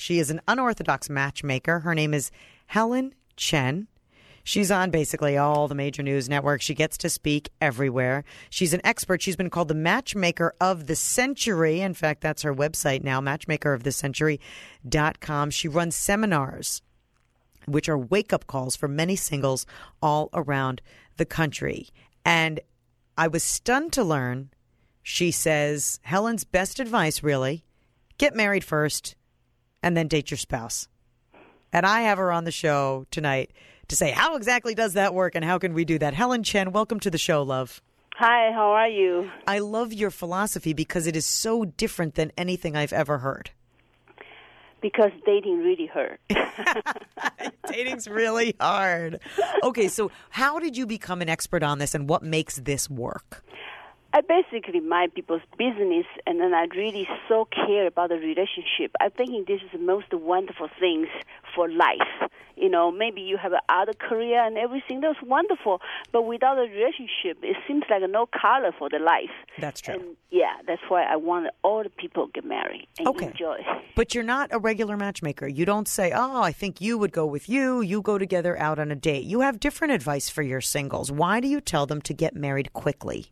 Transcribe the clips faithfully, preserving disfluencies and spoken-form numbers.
She is an unorthodox matchmaker. Her name is Helen Chen. She's on basically all the major news networks. She gets to speak everywhere. She's an expert. She's been called the matchmaker of the century. In fact, that's her website now, matchmaker of the century dot com. She runs seminars, which are wake-up calls for many singles all around the country. And I was stunned to learn, she says, Helen's best advice, really, get married first and then date your spouse. And I have her on the show tonight to say, how exactly does that work and how can we do that? Helen Chen, welcome to the show, love. Hi, how are you? I love your philosophy because it is so different than anything I've ever heard. Because dating really hurt. Dating's really hard. Okay, so how did you become an expert on this and what makes this work? I basically mind people's business, and then I really so care about the relationship. I think this is the most wonderful things for life. You know, maybe you have another career and everything. That's wonderful. But without a relationship, it seems like no color for the life. That's true. And yeah, that's why I want all the people to get married and okay. enjoy. But you're not a regular matchmaker. You don't say, oh, I think you would go with you. You go together out on a date. You have different advice for your singles. Why do you tell them to get married quickly?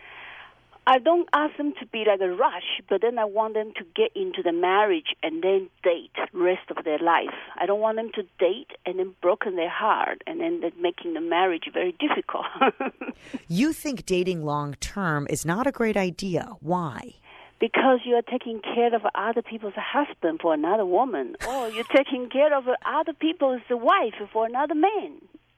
I don't ask them to be like a rush, but then I want them to get into the marriage and then date rest of their life. I don't want them to date and then broken their heart and then making the marriage very difficult. You think dating long term is not a great idea. Why? Because you are taking care of other people's husband for another woman, or you're taking care of other people's wife for another man.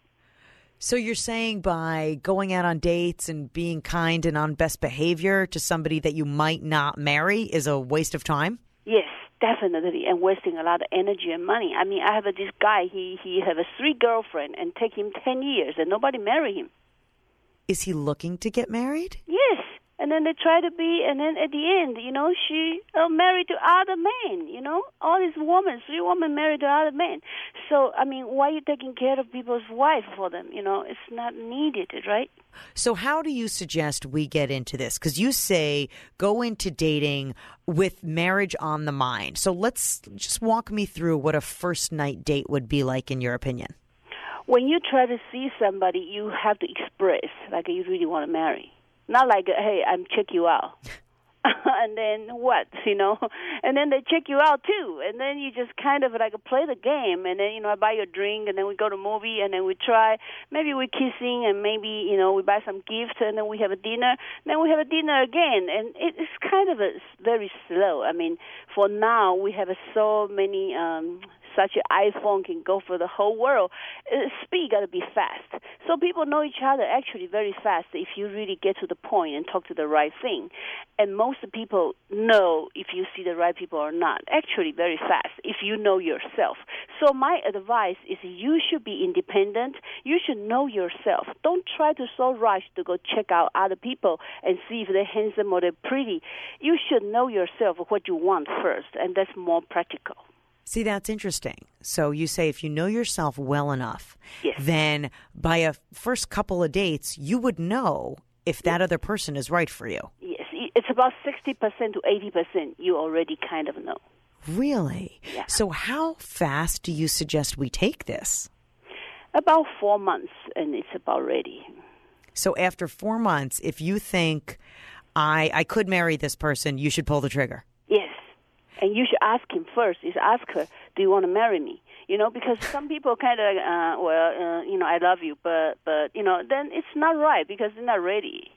So you're saying by going out on dates and being kind and on best behavior to somebody that you might not marry is a waste of time? Yes, definitely, and wasting a lot of energy and money. I mean, I have a, this guy, he, he have a three girlfriend and take him ten years and nobody marry him. Is he looking to get married? Yes. And then they try to be, and then at the end, you know, she uh, married to other men, you know, all these women, three women married to other men. So, I mean, why are you taking care of people's wife for them? You know, it's not needed, right? So how do you suggest we get into this? Because you say go into dating with marriage on the mind. So let's just walk me through what a first night date would be like in your opinion. When you try to see somebody, you have to express like you really want to marry. Not like, hey, I'm check you out. And then what, you know? And then they check you out, too. And then you just kind of like play the game. And then, you know, I buy you a drink, and then we go to a movie, and then we try. Maybe we're kissing, and maybe, you know, we buy some gifts, and then we have a dinner. Then we have a dinner again. And it's kind of a, very slow. I mean, for now, we have so many... Um, such an iPhone can go for the whole world. Uh, speed got to be fast. So people know each other actually very fast if you really get to the point and talk to the right thing. And most people know if you see the right people or not, actually very fast, if you know yourself. So my advice is you should be independent. You should know yourself. Don't try to so rush to go check out other people and see if they're handsome or they're pretty. You should know yourself what you want first, and that's more practical. See, that's interesting. So you say if you know yourself well enough, yes. then by a first couple of dates, you would know if that other person is right for you. Yes, it's about sixty percent to eighty percent you already kind of know. Really? Yeah. So how fast do you suggest we take this? About four months, and it's about ready. So after four months, if you think, I, I could marry this person, you should pull the trigger. Yes. And you should ask him first. Is ask her, do you want to marry me? You know, because some people kind of, uh, well, uh, you know, I love you, but, but, you know, then it's not right because they're not ready.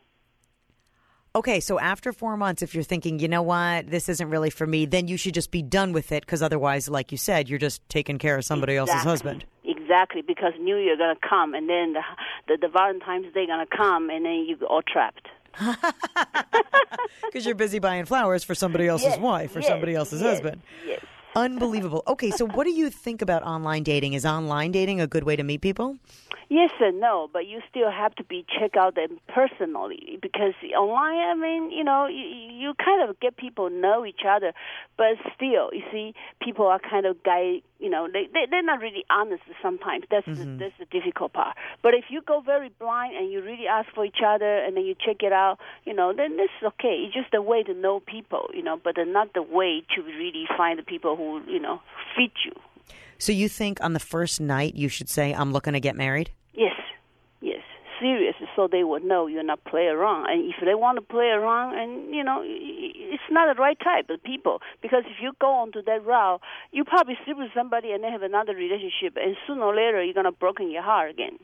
Okay, so after four months, if you're thinking, you know what, this isn't really for me, then you should just be done with it because otherwise, like you said, you're just taking care of somebody Exactly. else's husband. Exactly, because New Year going to come, and then the, the, the Valentine's Day going to come, and then you're all trapped. Because you're busy buying flowers for somebody else's yes, wife or yes, somebody else's yes, husband. Yes. Unbelievable. Okay, so what do you think about online dating? Is online dating a good way to meet people? Yes and no, but you still have to be check out them personally because online, I mean, you know, you, you kind of get people know each other, but still, you see, people are kind of guy, you know, they, they they're not really honest sometimes. That's mm-hmm. the, that's the difficult part. But if you go very blind and you really ask for each other and then you check it out, you know, then this is okay. It's just a way to know people, you know, but not the way to really find the people who, you know, fit you. So you think on the first night you should say, I'm looking to get married? Yes, yes, serious, so they would know you're not play around. And if they want to play around, and you know, it's not the right type of people. Because if you go onto that route, you probably sleep with somebody and then have another relationship, and sooner or later you're gonna broken your heart again.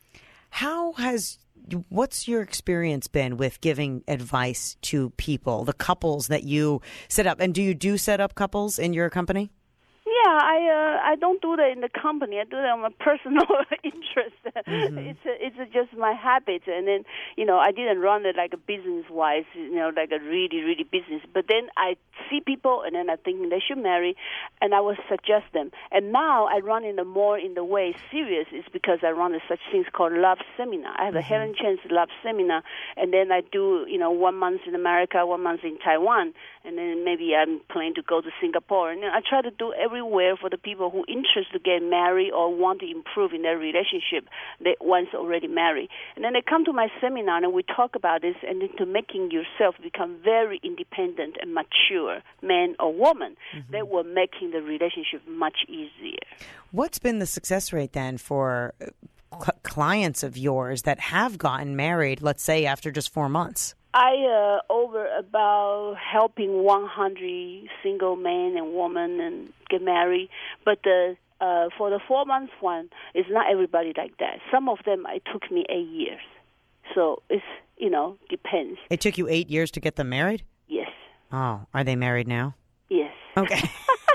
How has what's your experience been with giving advice to people, the couples that you set up, and do you do set up couples in your company? Yeah, I uh, I don't do that in the company. I do that on my personal interest. Mm-hmm. It's a, it's a just my habit, and then you know I didn't run it like a business wise, you know, like a really really business. But then I see people, and then I think they should marry, and I would suggest them. And now I run in the more in the way serious is because I run a such things called love seminar. I have mm-hmm. a Helen Chen's love seminar, and then I do you know one month in America, one month in Taiwan, and then maybe I'm planning to go to Singapore, and then I try to do everywhere for the people who are interested to get married or want to improve in their relationship that once already married. And then they come to my seminar and we talk about this and into making yourself become very independent and mature man or woman mm-hmm. that will making the relationship much easier. What's been the success rate then for cl- clients of yours that have gotten married, let's say after just four months? I uh, over about helping one hundred single men and women and get married, but the uh, for the four months one, it's not everybody like that. Some of them it took me eight years, so it's you know depends. It took you eight years to get them married? Yes. Oh, are they married now? Yes. Okay.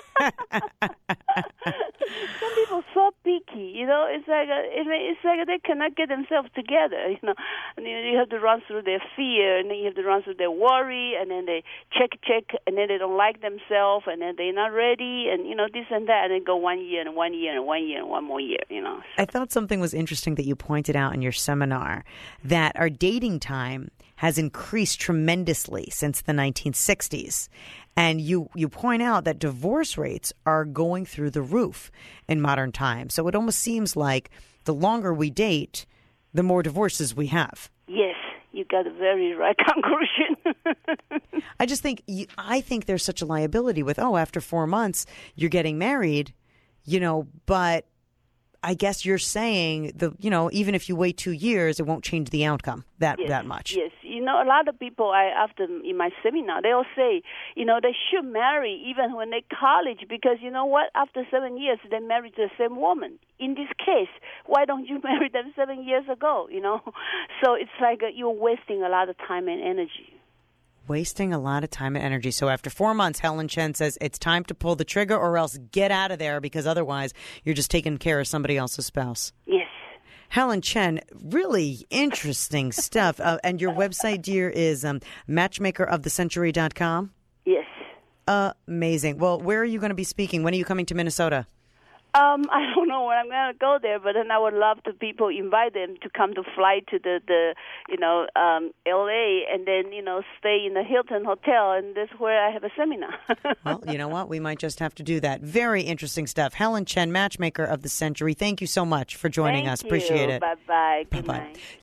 Some people so picky, you know. It's like a, it's like they cannot get themselves together, you know. And you have to run through their fear, and then you have to run through their worry, and then they check, check, and then they don't like themselves, and then they're not ready, and you know this and that, and then go one year and one year and one year and one more year, you know. I thought something was interesting that you pointed out in your seminar that our dating time has increased tremendously since the nineteen sixties. And you, you point out that divorce rates are going through the roof in modern times. So it almost seems like the longer we date, the more divorces we have. Yes, you got a very right conclusion. I just think, I think there's such a liability with, oh, after four months, you're getting married, you know, but I guess you're saying, the you know, even if you wait two years, it won't change the outcome that, yes, that much. Yes. You know, a lot of people, I after in my seminar, they'll say, you know, they should marry even when they're college because, you know what, after seven years, they married the same woman. In this case, why don't you marry them seven years ago, you know? So it's like uh, you're wasting a lot of time and energy. Wasting a lot of time and energy. So after four months, Helen Chen says it's time to pull the trigger or else get out of there because otherwise you're just taking care of somebody else's spouse. Yes. Helen Chen, really interesting stuff. Uh, and your website, dear, is um, matchmaker of the century dot com? Yes. Amazing. Well, where are you going to be speaking? When are you coming to Minnesota? Um, I don't know when I'm going to go there, but then I would love to people invite them to come to fly to the, the you know, um, L A and then, you know, stay in the Hilton Hotel, and that's where I have a seminar. Well, you know what? We might just have to do that. Very interesting stuff. Helen Chen, Matchmaker of the Century, thank you so much for joining Thank us. You. Appreciate it. Bye-bye. Good Bye-bye. night.